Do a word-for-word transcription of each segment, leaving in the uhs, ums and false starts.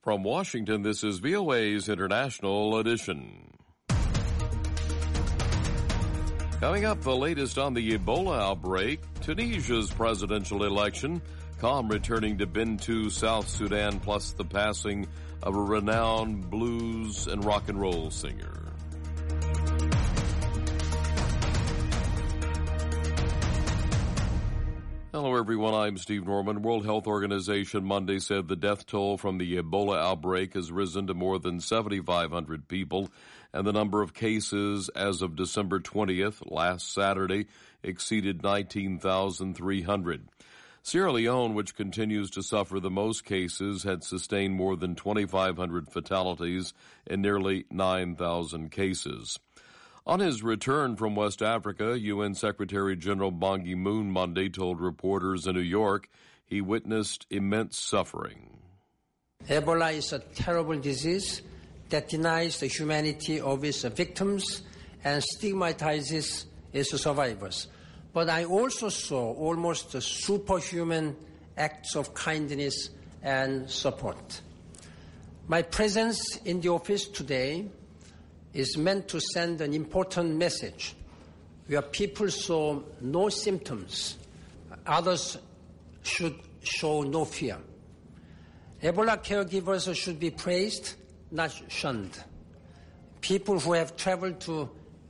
From Washington, this is V O A's International Edition. Coming up, the latest on the Ebola outbreak, Tunisia's presidential election, calm returning to Bentiu, South Sudan, plus the passing of a renowned blues and rock and roll singer. Hello, everyone. I'm Steve Norman. World Health Organization Monday said the death toll from the Ebola outbreak has risen to more than seventy-five hundred people, and the number of cases as of December twentieth, last Saturday, exceeded nineteen thousand three hundred. Sierra Leone, which continues to suffer the most cases, had sustained more than twenty-five hundred fatalities and nearly nine thousand cases. On his return from West Africa, U N Secretary General Ban Ki-moon Monday told reporters in New York he witnessed immense suffering. Ebola is a terrible disease that denies the humanity of its victims and stigmatizes its survivors. But I also saw almost superhuman acts of kindness and support. My presence in the office today is meant to send an important message. Where people saw no symptoms, others should show no fear. Ebola caregivers should be praised, not shunned. People who have traveled to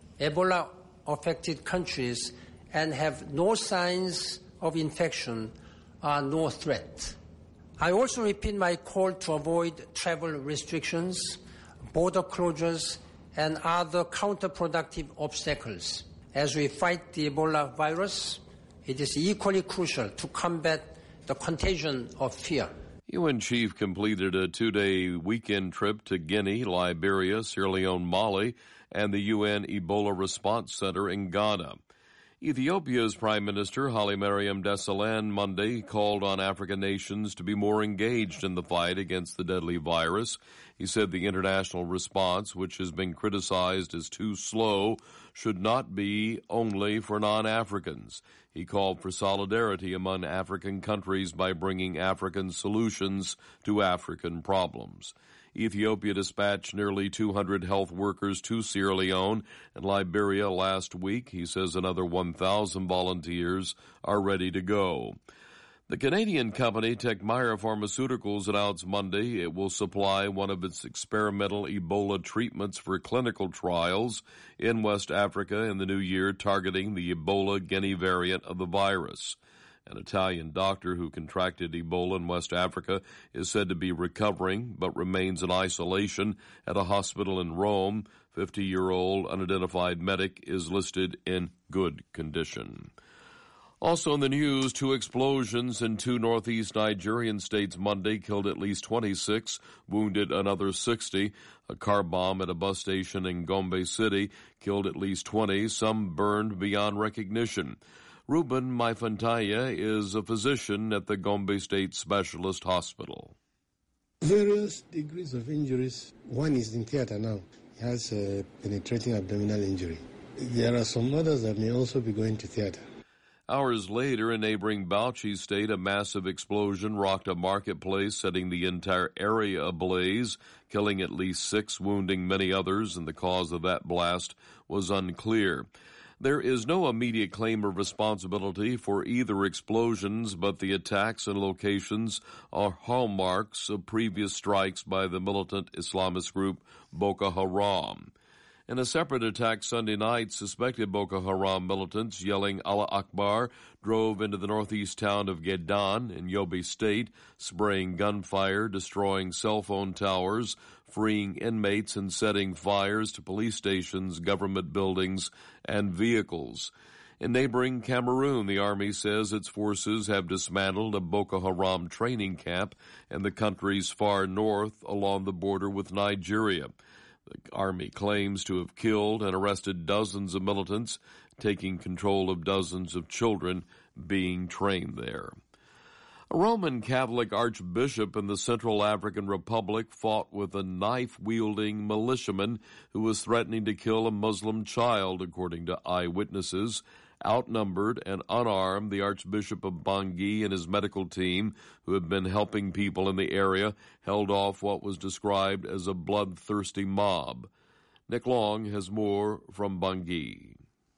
Ebola-affected countries and have no signs of infection are no threat. I also repeat my call to avoid travel restrictions, border closures, and other counterproductive obstacles. As we fight the Ebola virus, it is equally crucial to combat the contagion of fear. U N chief completed a two-day weekend trip to Guinea, Liberia, Sierra Leone, Mali, and the U N Ebola Response Center in Ghana. Ethiopia's Prime Minister Haile Mariam Desalegn Monday called on African nations to be more engaged in the fight against the deadly virus. He said the international response, which has been criticized as too slow, should not be only for non-Africans. He called for solidarity among African countries by bringing African solutions to African problems. Ethiopia dispatched nearly two hundred health workers to Sierra Leone and Liberia last week. He says another one thousand volunteers are ready to go. The Canadian company Tecmire Pharmaceuticals announced Monday it will supply one of its experimental Ebola treatments for clinical trials in West Africa in the new year, targeting the Ebola Guinea variant of the virus. An Italian doctor who contracted Ebola in West Africa is said to be recovering but remains in isolation at a hospital in Rome. fifty-year-old unidentified medic is listed in good condition. Also in the news, two explosions in two northeast Nigerian states Monday killed at least twenty-six, wounded another sixty. A car bomb at a bus station in Gombe City killed at least twenty, some burned beyond recognition. Ruben Maifantaya is a physician at the Gombe State Specialist Hospital. Various degrees of injuries. One is in theater now. He has a penetrating abdominal injury. There are some others that may also be going to theater. Hours later, in neighboring Bauchi State, a massive explosion rocked a marketplace, setting the entire area ablaze, killing at least six, wounding many others, and the cause of that blast was unclear. There is no immediate claim of responsibility for either explosions, but the attacks and locations are hallmarks of previous strikes by the militant Islamist group Boko Haram. In a separate attack Sunday night, suspected Boko Haram militants yelling Allah Akbar drove into the northeast town of Gedan in Yobe State, spraying gunfire, destroying cell phone towers, freeing inmates, and setting fires to police stations, government buildings, and vehicles. In neighboring Cameroon, the Army says its forces have dismantled a Boko Haram training camp in the country's far north along the border with Nigeria. The Army claims to have killed and arrested dozens of militants, taking control of dozens of children being trained there. A Roman Catholic archbishop in the Central African Republic fought with a knife-wielding militiaman who was threatening to kill a Muslim child, according to eyewitnesses. outnumbered and unarmed, the Archbishop of Bangui and his medical team, who had been helping people in the area, held off what was described as a bloodthirsty mob. Nick Long has more from Bangui.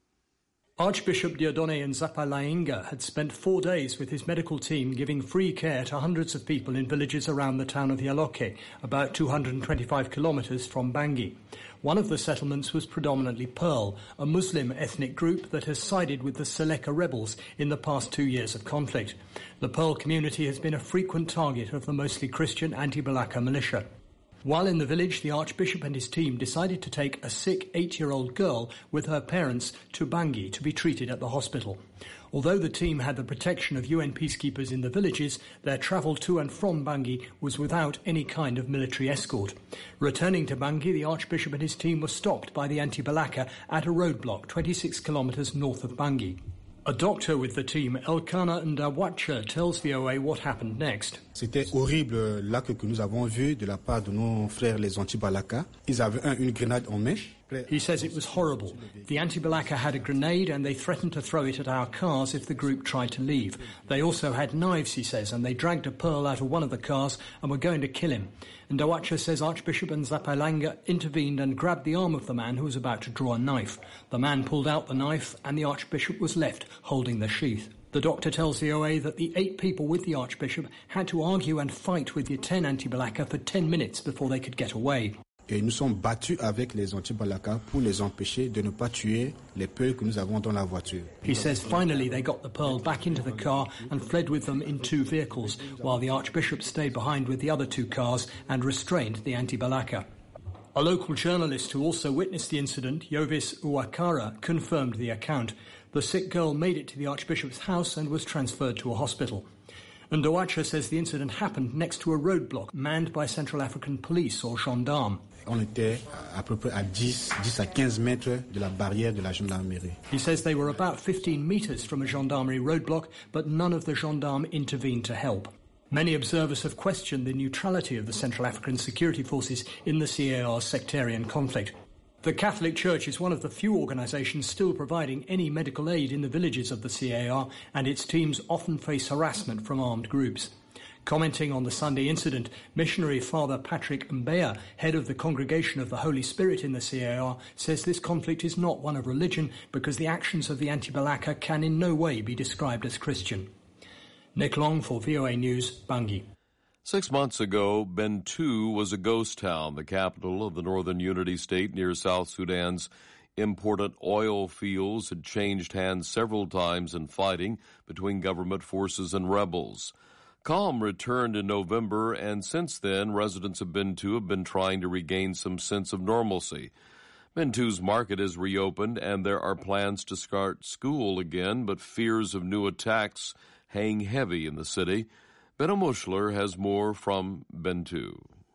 Archbishop Dieudonné Nzapalainga had spent four days with his medical team giving free care to hundreds of people in villages around the town of Yaloke, about two hundred twenty-five kilometres from Bangui. One of the settlements was predominantly Pearl, a Muslim ethnic group that has sided with the Seleka rebels in the past two years of conflict. The Pearl community has been a frequent target of the mostly Christian anti-Balaka militia. While in the village, the Archbishop and his team decided to take a sick eight-year-old girl with her parents to Bangui to be treated at the hospital. Although the team had the protection of U N peacekeepers in the villages, their travel to and from Bangui was without any kind of military escort. Returning to Bangui, the Archbishop and his team were stopped by the anti-Balaka at a roadblock twenty-six kilometres north of Bangui. A doctor with the team, Elkanah Ndawacha, tells V O A what happened next. C'était horrible l'acte que nous avons vu de la part de nos frères les anti-Balaka. Ils avaient un, une grenade en main. He says it was horrible. The anti-Balaka had a grenade and they threatened to throw it at our cars if the group tried to leave. They also had knives, he says, and they dragged a Pearl out of one of the cars and were going to kill him. And Ndawacha says Archbishop Nzapalainga intervened and grabbed the arm of the man who was about to draw a knife. The man pulled out the knife and the Archbishop was left holding the sheath. The doctor tells V O A that the eight people with the Archbishop had to argue and fight with the ten anti-Balaka for ten minutes before they could get away. Et nous sommes battus avec les anti-Balaka pour les empêcher de ne pas tuer les Peuls que nous avons dans la voiture. He says finally they got the Pearl back into the car and fled with them in two vehicles, while the Archbishop stayed behind with the other two cars and restrained the anti-Balaka. A local journalist who also witnessed the incident, Yovis Uwakara, confirmed the account. The sick girl made it to the Archbishop's house and was transferred to a hospital. Ndawacha says the incident happened next to a roadblock manned by Central African police or gendarmes. On était à peu près à dix, dix à quinze mètres de la barrière de la gendarmerie. He says they were about fifteen metres from a gendarmerie roadblock, but none of the gendarmes intervened to help. Many observers have questioned the neutrality of the Central African security forces in the C A R's sectarian conflict. The Catholic Church is one of the few organisations still providing any medical aid in the villages of the C A R, and its teams often face harassment from armed groups. Commenting on the Sunday incident, missionary Father Patrick Mbeya, head of the Congregation of the Holy Spirit in the C A R, says this conflict is not one of religion because the actions of the anti-Balaka can in no way be described as Christian. Nick Long for V O A News, Bangui. Six months ago, Bentiu was a ghost town, the capital of the Northern Unity State near South Sudan's important oil fields had changed hands several times in fighting between government forces and rebels. Calm returned in November, and since then, residents of Bentiu have been trying to regain some sense of normalcy. Bentu's market has reopened, and there are plans to start school again, but fears of new attacks hang heavy in the city. Benno Muschler has more from Bentiu.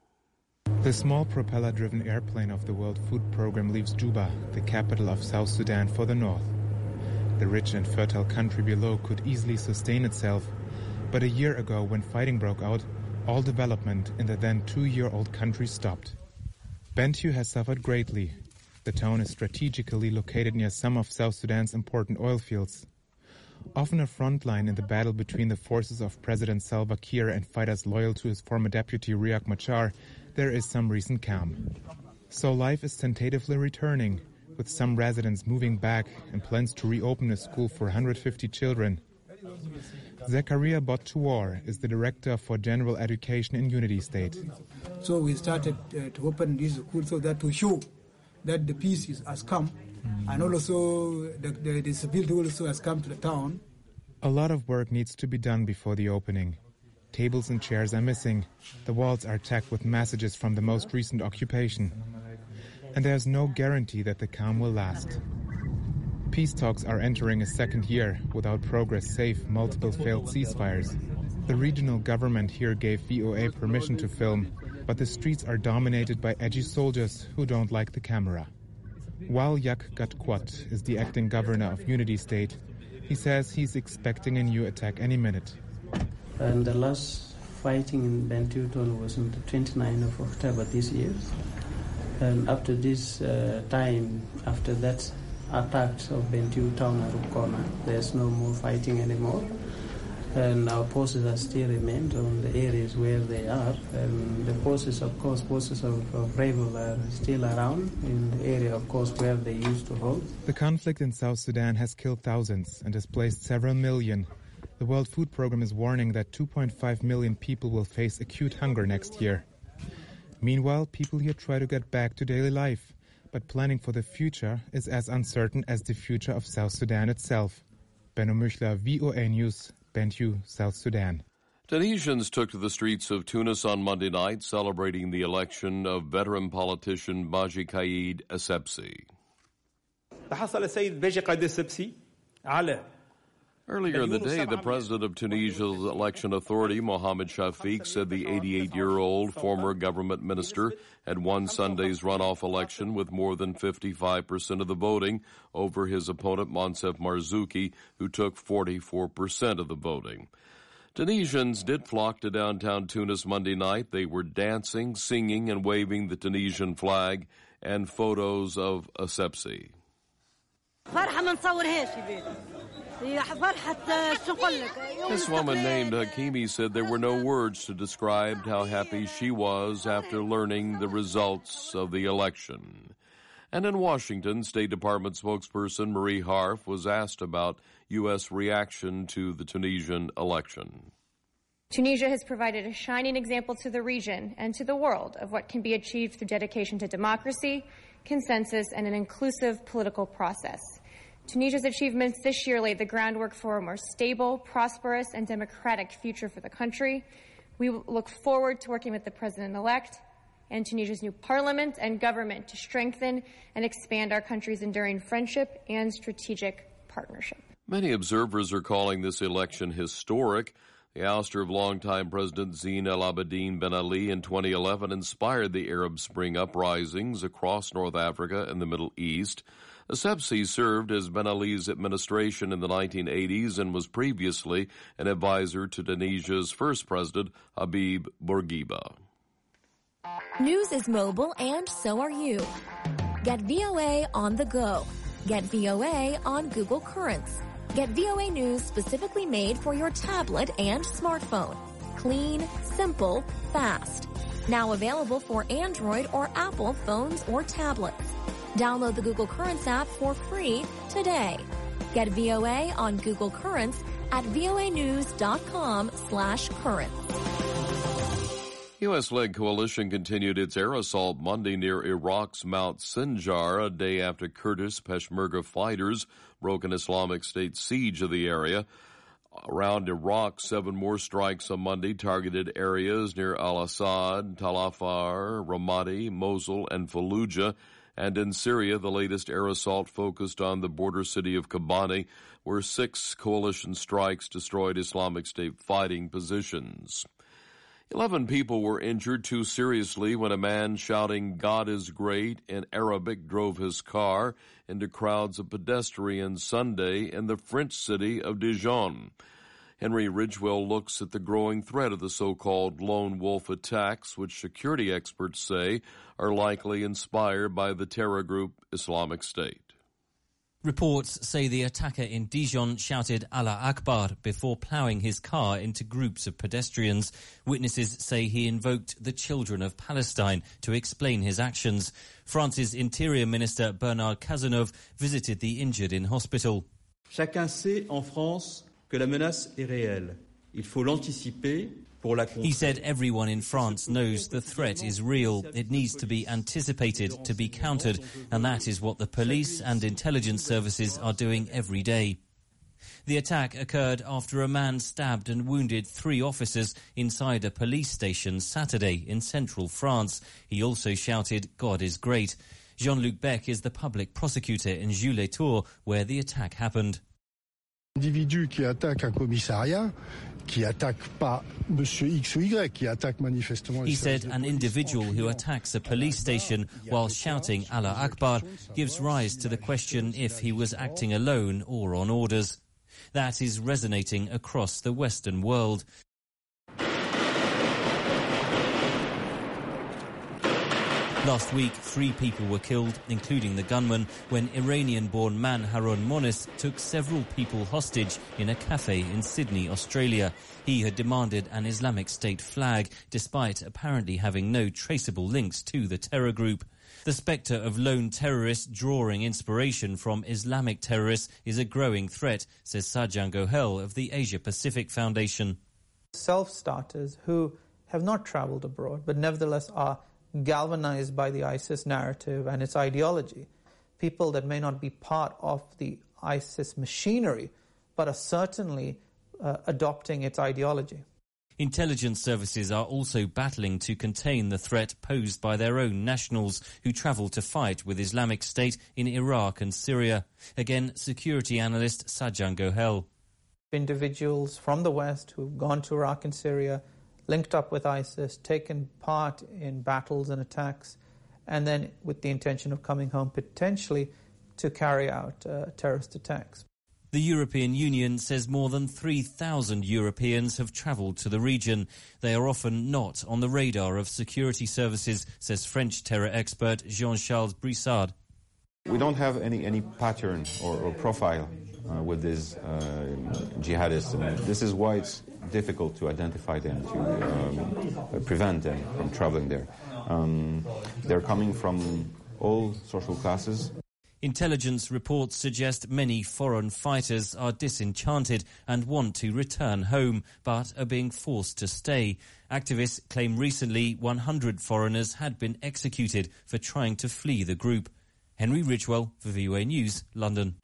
The small propeller-driven airplane of the World Food Programme leaves Juba, the capital of South Sudan, for the north. The rich and fertile country below could easily sustain itself, but a year ago, when fighting broke out, all development in the then two-year-old country stopped. Bentiu has suffered greatly. The town is strategically located near some of South Sudan's important oil fields. Often a front line in the battle between the forces of President Salva Kiir and fighters loyal to his former deputy Riek Machar, there is some recent calm. So life is tentatively returning, with some residents moving back and plans to reopen a school for one hundred fifty children. Zakaria Bottuor is the director for general education in Unity State. So we started uh, to open this school so that to show that the peace is, has come. And also the, the, the stability also has come to the town. A lot of work needs to be done before the opening. Tables and chairs are missing. The walls are tacked with messages from the most recent occupation. And there's no guarantee that the calm will last. Peace talks are entering a second year without progress save multiple failed ceasefires. The regional government here gave V O A permission to film, but the streets are dominated by edgy soldiers who don't like the camera. While Yak Gatkwat is the acting governor of Unity State, he says he's expecting a new attack any minute. And the last fighting in Bentiu town was on the twenty-ninth of October this year. And after this uh, time, after that, attacks of Bentiu town and Rukona. There's no more fighting anymore. And our forces are still remained on the areas where they are. And the forces, of course, forces of, of rebel are still around in the area, of course, where they used to hold. The conflict in South Sudan has killed thousands and displaced several million. The World Food Programme is warning that two point five million people will face acute hunger next year. Meanwhile, people here try to get back to daily life, but planning for the future is as uncertain as the future of South Sudan itself. Benno Müchler, V O A News, Bentiu, South Sudan. Tunisians took to the streets of Tunis on Monday night celebrating the election of veteran politician Baji Qaid Essebsi. تحصل السيد باجي قايد السبسي على Earlier in the day, the president of Tunisia's election authority, Mohamed Shafiq, said the eighty-eight-year-old former government minister had won Sunday's runoff election with more than fifty-five percent of the voting over his opponent, Monsef Marzouki, who took forty-four percent of the voting. Tunisians did flock to downtown Tunis Monday night. They were dancing, singing, and waving the Tunisian flag and photos of Essebsi. This woman named Hakimi said there were no words to describe how happy she was after learning the results of the election. And in Washington, State Department spokesperson Marie Harf was asked about U S reaction to the Tunisian election. Tunisia has provided a shining example to the region and to the world of what can be achieved through dedication to democracy, consensus, and an inclusive political process. Tunisia's achievements this year laid the groundwork for a more stable, prosperous, and democratic future for the country. We look forward to working with the President-elect and Tunisia's new parliament and government to strengthen and expand our country's enduring friendship and strategic partnership. Many observers are calling this election historic. The ouster of longtime President Zine El Abidine Ben Ali in twenty eleven inspired the Arab Spring uprisings across North Africa and the Middle East. Essebsi served as Ben Ali's administration in the nineteen eighties and was previously an advisor to Tunisia's first president, Habib Bourguiba. News is mobile, and so are you. Get V O A on the go. Get V O A on Google Currents. Get V O A News specifically made for your tablet and smartphone. Clean, simple, fast. Now available for Android or Apple phones or tablets. Download the Google Currents app for free today. Get V O A on Google Currents at voanews.com slash currents. U S-led coalition continued its air assault Monday near Iraq's Mount Sinjar, a day after Kurdish Peshmerga fighters broke an Islamic State siege of the area. Around Iraq, seven more strikes on Monday targeted areas near Al-Assad, Tal Afar, Ramadi, Mosul, and Fallujah. And in Syria, the latest air assault focused on the border city of Kobani, where six coalition strikes destroyed Islamic State fighting positions. Eleven people were injured too seriously when a man shouting "God is great" in Arabic drove his car into crowds of pedestrians Sunday in the French city of Dijon. Henry Ridgewell looks at the growing threat of the so-called lone wolf attacks, which security experts say are likely inspired by the terror group Islamic State. Reports say the attacker in Dijon shouted Allah Akbar before ploughing his car into groups of pedestrians. Witnesses say he invoked the children of Palestine to explain his actions. France's Interior Minister Bernard Cazeneuve visited the injured in hospital. Chacun sait en France que la menace est réelle. Il faut l'anticiper. He said everyone in France knows the threat is real. It needs to be anticipated, to be countered, and that is what the police and intelligence services are doing every day. The attack occurred after a man stabbed and wounded three officers inside a police station Saturday in central France. He also shouted, "God is great." Jean-Luc Bec is the public prosecutor in Jules-les-Tours, where the attack happened. Individu qui attaque un commissariat, qui attaque pas Monsieur X ou Y, qui attaque manifestement. He said an individual who attacks a police station while shouting Allah Akbar gives rise to the question if he was acting alone or on orders. That is resonating across the Western world. Last week, three people were killed, including the gunman, when Iranian-born man Harun Monis took several people hostage in a cafe in Sydney, Australia. He had demanded an Islamic State flag, despite apparently having no traceable links to the terror group. The spectre of lone terrorists drawing inspiration from Islamic terrorists is a growing threat, says Sajjan Gohel of the Asia Pacific Foundation. Self-starters who have not travelled abroad, but nevertheless are galvanized by the ISIS narrative and its ideology. People that may not be part of the ISIS machinery, but are certainly uh, adopting its ideology. Intelligence services are also battling to contain the threat posed by their own nationals who travel to fight with Islamic State in Iraq and Syria. Again, security analyst Sajjan Gohel. Individuals from the West who've gone to Iraq and Syria, linked up with ISIS, taken part in battles and attacks, and then with the intention of coming home potentially to carry out uh, terrorist attacks. The European Union says more than three thousand Europeans have travelled to the region. They are often not on the radar of security services, says French terror expert Jean-Charles Brissard. We don't have any, any pattern or, or profile uh, with these uh, jihadists, and this is why it's difficult to identify them, to um, prevent them from traveling there. Um, they're coming from all social classes. Intelligence reports suggest many foreign fighters are disenchanted and want to return home, but are being forced to stay. Activists claim recently one hundred foreigners had been executed for trying to flee the group. Henry Ridgwell for V O A News, London.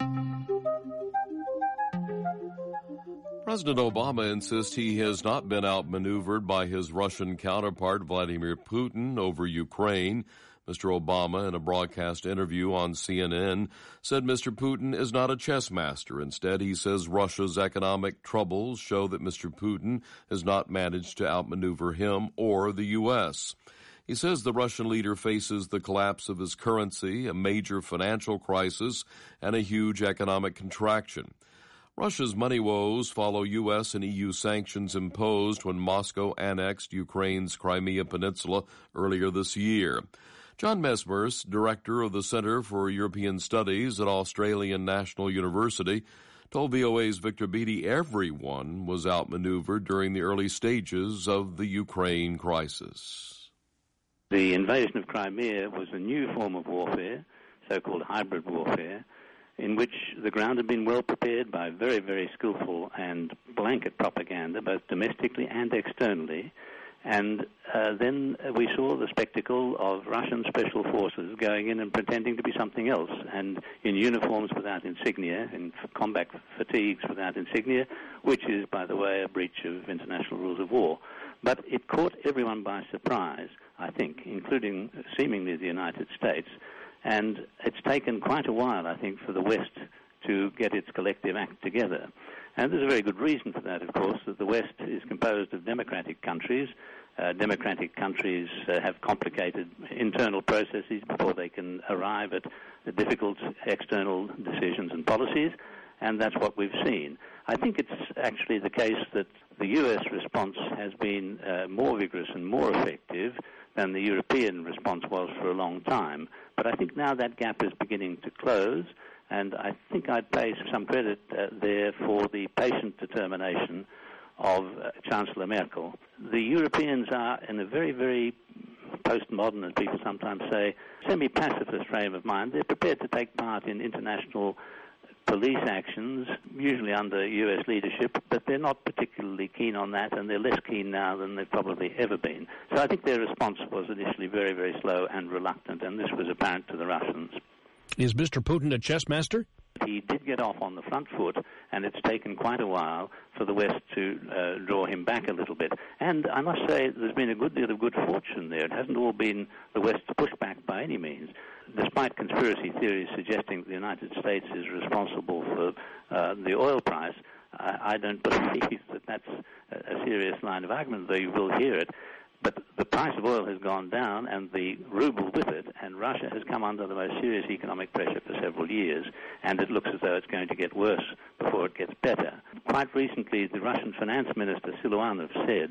President Obama insists he has not been outmaneuvered by his Russian counterpart, Vladimir Putin, over Ukraine. Mister Obama, in a broadcast interview on C N N, said Mister Putin is not a chess master. Instead, he says Russia's economic troubles show that Mister Putin has not managed to outmaneuver him or the U S. He says the Russian leader faces the collapse of his currency, a major financial crisis, and a huge economic contraction. Russia's money woes follow U S and E U sanctions imposed when Moscow annexed Ukraine's Crimea Peninsula earlier this year. John Mesmers, director of the Center for European Studies at Australian National University, told V O A's Victor Beattie everyone was outmaneuvered during the early stages of the Ukraine crisis. The invasion of Crimea was a new form of warfare, so-called hybrid warfare, in which the ground had been well prepared by very, very skillful and blanket propaganda, both domestically and externally. And uh, then we saw the spectacle of Russian special forces going in and pretending to be something else, and in uniforms without insignia, in combat fatigues without insignia, which is, by the way, a breach of international rules of war. But it caught everyone by surprise, I think, including seemingly the United States. And it's taken quite a while, I think, for the West to get its collective act together. And there's a very good reason for that, of course, that the West is composed of democratic countries. Uh, democratic countries uh, have complicated internal processes before they can arrive at the difficult external decisions and policies, and that's what we've seen. I think it's actually the case that the U S response has been uh, more vigorous and more effective than the European response was for a long time. But I think now that gap is beginning to close, and I think I'd pay some credit uh, there for the patient determination of uh, Chancellor Merkel. The Europeans are in a very, very postmodern, as people sometimes say, semi-pacifist frame of mind. They're prepared to take part in international police actions, usually under U S leadership, but they're not particularly keen on that, and they're less keen now than they've probably ever been. So I think their response was initially very, very slow and reluctant, and this was apparent to the Russians. Is Mister Putin a chess master? He did get off on the front foot, and it's taken quite a while for the West to uh, draw him back a little bit. And I must say there's been a good deal of good fortune there. It hasn't all been the West's pushback by any means. Despite conspiracy theories suggesting that the United States is responsible for uh, the oil price, I, I don't believe that that's a serious line of argument, though you will hear it. But the price of oil has gone down, and the ruble with it, and Russia has come under the most serious economic pressure for several years, and it looks as though it's going to get worse before it gets better. Quite recently, the Russian finance minister, Siluanov, said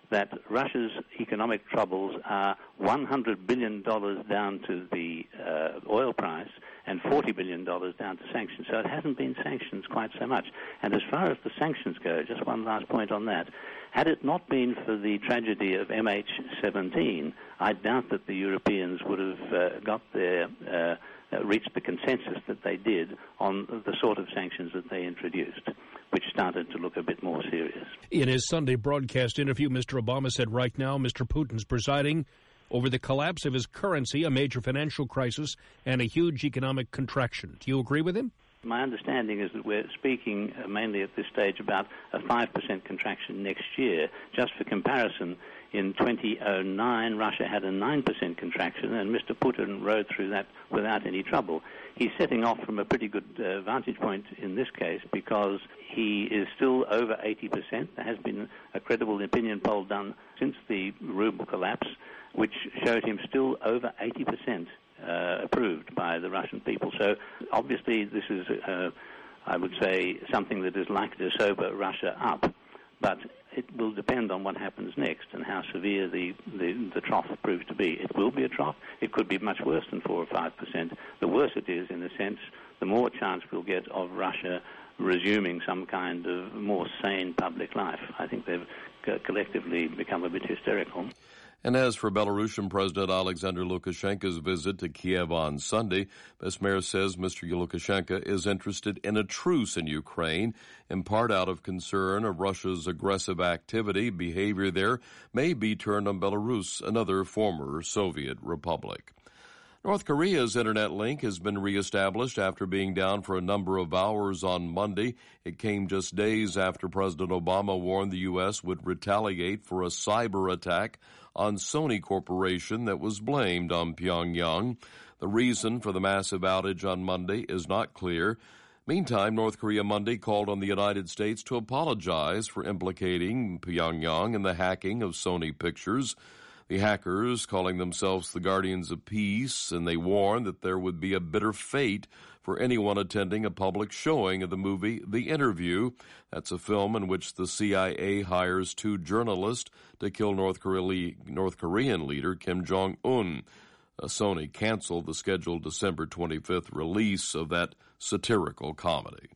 that Russia's economic troubles are one hundred billion dollars down to the uh, oil price and forty billion dollars down to sanctions. So it hasn't been sanctions quite so much. And as far as the sanctions go, just one last point on that, had it not been for the tragedy of M H seventeen, I doubt that the Europeans would have uh, got their, uh, uh, reached the consensus that they did on the sort of sanctions that they introduced, which started to look a bit more serious. In his Sunday broadcast interview, Mister Obama said right now Mister Putin's presiding over the collapse of his currency, a major financial crisis, and a huge economic contraction. Do you agree with him? My understanding is that we're speaking uh, mainly at this stage about a five percent contraction next year. Just for comparison, in two thousand nine, Russia had a nine percent contraction, and Mister Putin rode through that without any trouble. He's setting off from a pretty good uh, vantage point in this case because he is still over eighty percent. There has been a credible opinion poll done since the ruble collapse, which showed him still over eighty percent uh, approved by the Russian people. So obviously this is, uh, I would say, something that is likely to sober Russia up. But it will depend on what happens next and how severe the, the, the trough proves to be. It will be a trough. It could be much worse than four or five percent. The worse it is, in a sense, the more chance we'll get of Russia resuming some kind of more sane public life. I think they've collectively become a bit hysterical. And as for Belarusian President Alexander Lukashenko's visit to Kiev on Sunday, Besmer says Mister Lukashenko is interested in a truce in Ukraine, in part out of concern of Russia's aggressive activity. Behavior there may be turned on Belarus, another former Soviet republic. North Korea's internet link has been reestablished after being down for a number of hours on Monday. It came just days after President Obama warned the U S would retaliate for a cyber attack on Sony Corporation that was blamed on Pyongyang. The reason for the massive outage on Monday is not clear. Meantime, North Korea Monday called on the United States to apologize for implicating Pyongyang in the hacking of Sony Pictures. The hackers, calling themselves the Guardians of Peace, and they warned that there would be a bitter fate for anyone attending a public showing of the movie The Interview. That's a film in which the C I A hires two journalists to kill North Korea, North Korean leader Kim Jong-un. Uh, Sony canceled the scheduled December twenty-fifth release of that satirical comedy.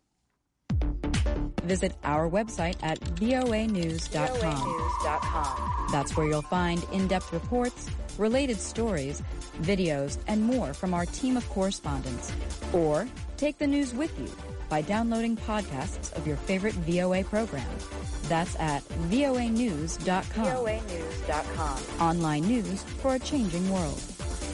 Visit our website at voa news dot com. That's where you'll find in-depth reports, related stories, videos, and more from our team of correspondents. Or take the news with you by downloading podcasts of your favorite V O A program. That's at voa news dot com. voa news dot com. Online news for a changing world.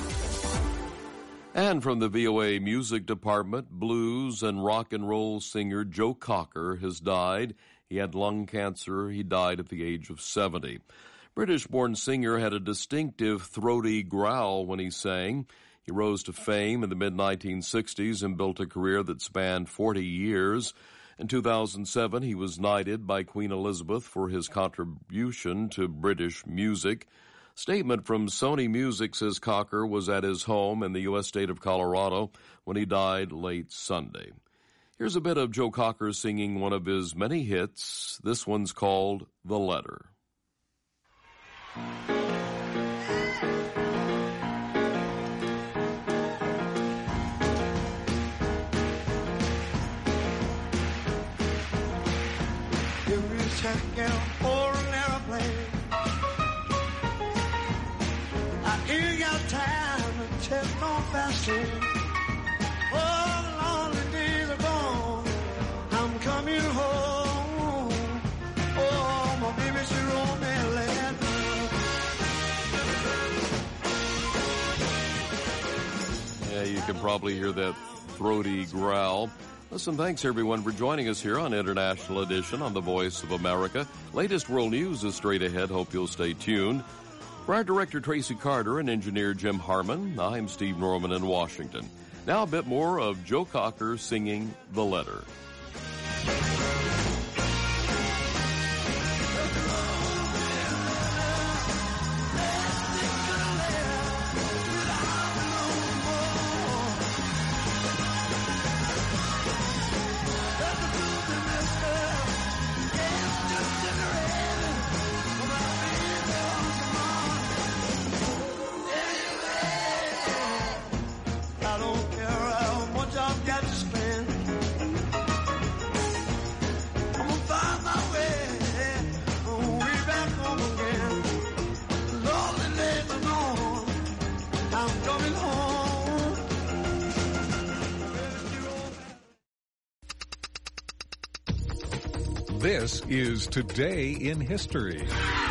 And from the V O A Music Department, blues and rock and roll singer Joe Cocker has died. He had lung cancer. He died at the age of seventy. British-born singer had a distinctive throaty growl when he sang. He rose to fame in the mid nineteen sixties and built a career that spanned forty years. In two thousand seven, he was knighted by Queen Elizabeth for his contribution to British music. Statement from Sony Music says Cocker was at his home in the U S state of Colorado when he died late Sunday. Here's a bit of Joe Cocker singing one of his many hits. This one's called The Letter. Give me a check or an airplane. I ain't got time to check no fashion. Oh, the lonely days are gone. I'm coming home. Oh, my baby, she wrote me a letter. Yeah, you can probably hear that throaty growl. Listen, thanks everyone for joining us here on International Edition on the Voice of America. Latest world news is straight ahead. Hope you'll stay tuned. For our director, Tracy Carter, and engineer Jim Harmon, I'm Steve Norman in Washington. Now a bit more of Joe Cocker singing The Letter. coming home. This is Today in History.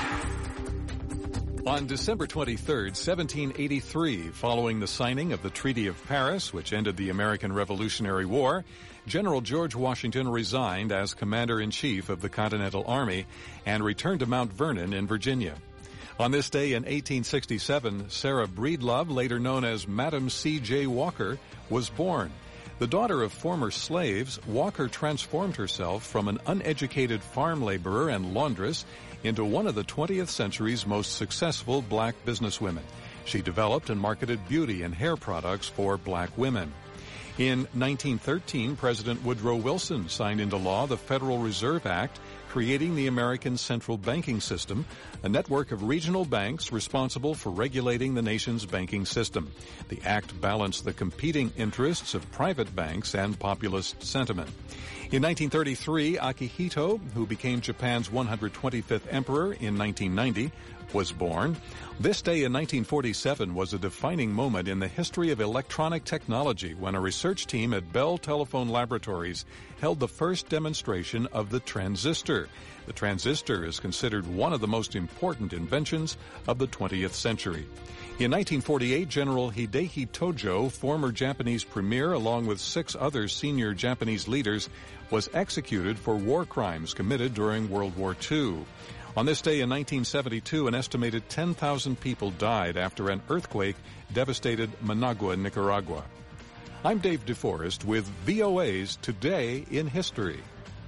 On December twenty-third, seventeen eighty-three, following the signing of the Treaty of Paris, which ended the American Revolutionary War, General George Washington resigned as Commander-in-Chief of the Continental Army and returned to Mount Vernon in Virginia. On this day in eighteen sixty-seven, Sarah Breedlove, later known as Madam C J Walker, was born. The daughter of former slaves, Walker transformed herself from an uneducated farm laborer and laundress into one of the twentieth century's most successful black businesswomen. She developed and marketed beauty and hair products for black women. In nineteen thirteen, President Woodrow Wilson signed into law the Federal Reserve Act, creating the American Central Banking System, a network of regional banks responsible for regulating the nation's banking system. The act balanced the competing interests of private banks and populist sentiment. In nineteen thirty-three, Akihito, who became Japan's one hundred twenty-fifth emperor in nineteen ninety, was born. This day in nineteen forty-seven was a defining moment in the history of electronic technology when a research team at Bell Telephone Laboratories held the first demonstration of the transistor. The transistor is considered one of the most important inventions of the twentieth century. In nineteen forty-eight, General Hideki Tojo, former Japanese premier, along with six other senior Japanese leaders, was executed for war crimes committed during World War Two. On this day in nineteen seventy-two, an estimated ten thousand people died after an earthquake devastated Managua, Nicaragua. I'm Dave DeForest with V O A's Today in History.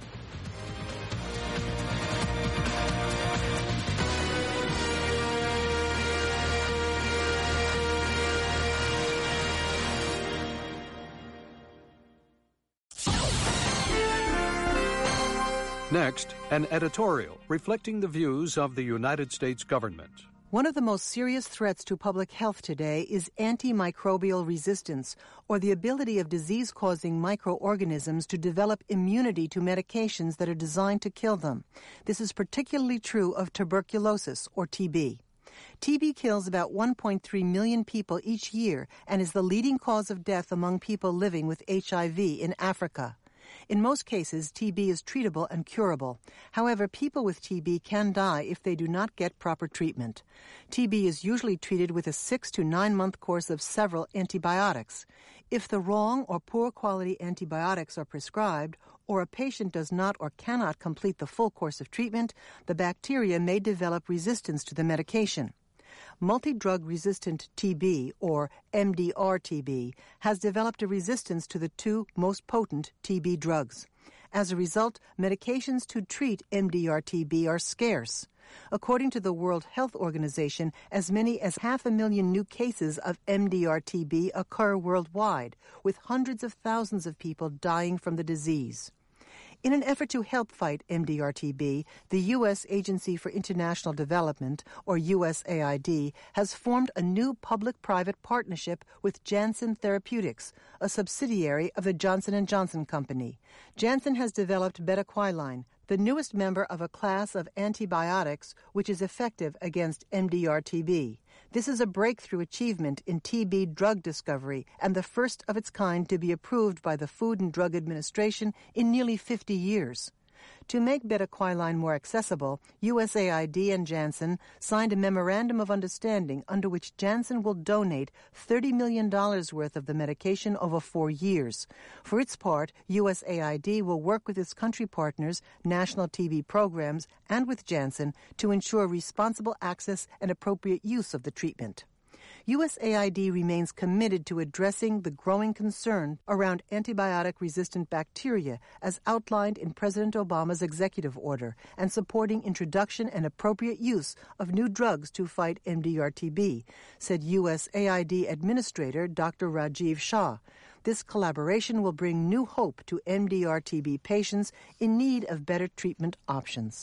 Next, an editorial reflecting the views of the United States government. One of the most serious threats to public health today is antimicrobial resistance, or the ability of disease-causing microorganisms to develop immunity to medications that are designed to kill them. This is particularly true of tuberculosis, or T B. T B kills about one point three million people each year and is the leading cause of death among people living with H I V in Africa. In most cases, T B is treatable and curable. However, people with T B can die if they do not get proper treatment. T B is usually treated with a six to nine month course of several antibiotics. If the wrong or poor quality antibiotics are prescribed, or a patient does not or cannot complete the full course of treatment, the bacteria may develop resistance to the medication. Multi-drug-resistant T B, or M D R T B, has developed a resistance to the two most potent T B drugs. As a result, medications to treat M D R T B are scarce. According to the World Health Organization, as many as half a million new cases of M D R T B occur worldwide, with hundreds of thousands of people dying from the disease. In an effort to help fight M D R T B, the U S Agency for International Development, or U S A I D, has formed a new public-private partnership with Janssen Therapeutics, a subsidiary of the Johnson and Johnson Company. Janssen has developed bedaquiline, the newest member of a class of antibiotics which is effective against M D R T B. This is a breakthrough achievement in T B drug discovery and the first of its kind to be approved by the Food and Drug Administration in nearly fifty years. To make bedaquiline more accessible, U S A I D and Janssen signed a memorandum of understanding under which Janssen will donate thirty million dollars worth of the medication over four years. For its part, U S A I D will work with its country partners, national T B programs, and with Janssen to ensure responsible access and appropriate use of the treatment. U S A I D remains committed to addressing the growing concern around antibiotic-resistant bacteria as outlined in President Obama's executive order and supporting introduction and appropriate use of new drugs to fight M D R T B, said U S A I D Administrator Doctor Rajiv Shah. This collaboration will bring new hope to M D R T B patients in need of better treatment options.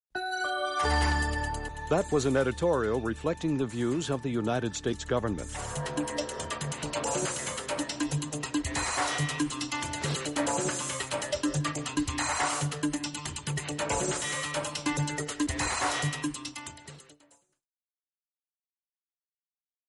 That was an editorial reflecting the views of the United States government.